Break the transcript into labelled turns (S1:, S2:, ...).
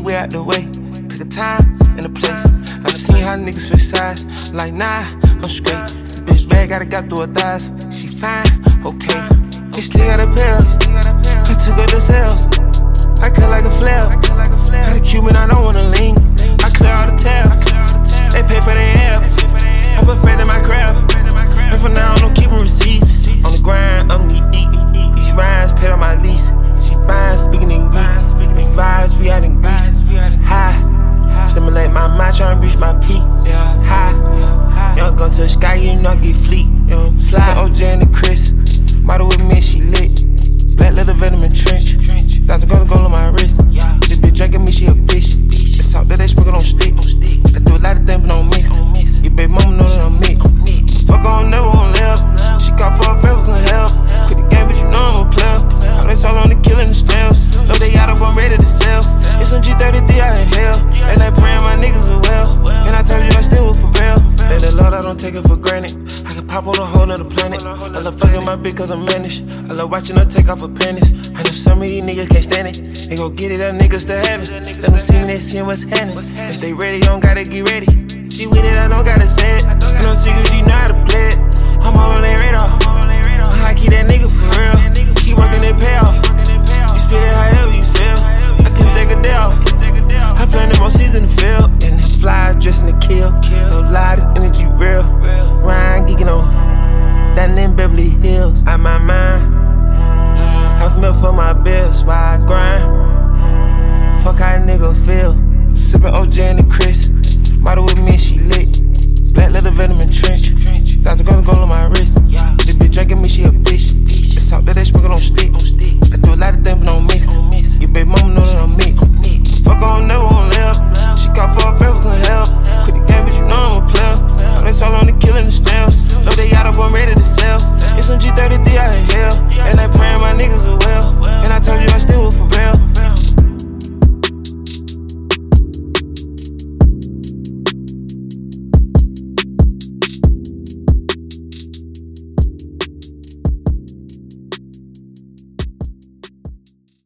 S1: way out the way. Pick a time and a place. I done seen how niggas switch sides. Like, nah, I'm straight. Bitch bad, got through her thighs. She fine, okay. She still got her pills. I took her to sales. I cut like a flare. Got a Cuban, I don't wanna lean. I clear all the tabs. They pay for their abs. I perfected my craft. And for now, I'm keeping receipts. On the grind, I'm knee deep. These rhymes paid on my lease. She fine, speaking in Greek. Vibes, we out in Greece. High, stimulate my mind, tryna reach my peak. Yeah, high. Young gun to the sky, you know I get fleet. You know, slide OJ and the Chris. Model with me, she lit. Black leather venom and trench. $1,000 gold on my wrist. This bitch drinking me, she a fish. The salt that they sprinkle on stick. I do a lot of things, but don't miss. Your baby mama know that I'm me. Fuck on, never won't live. She got for her favors and help. Quit the game, but you know I'm a player. All that's all on the killing the snails. Look, they out up, I'm ready to sell. It's some G33 out in hell. And I praying my niggas are well. And I told you I still will prevail. Thank the Lord, I don't take it for granted. I can pop on a whole nother planet. I love fucking my bitch cause I'm managed. I love watching her take off her panties. I know some of these niggas can't stand it. They gon' get it, that niggas still have it. Let them see me, they see what's happening. If they ready, you don't gotta get ready. She with it, I don't gotta say it. No secret, you know how to play it. I'm all on their radar. I keep that nigga for real. Keep working that payoff. You spit it high.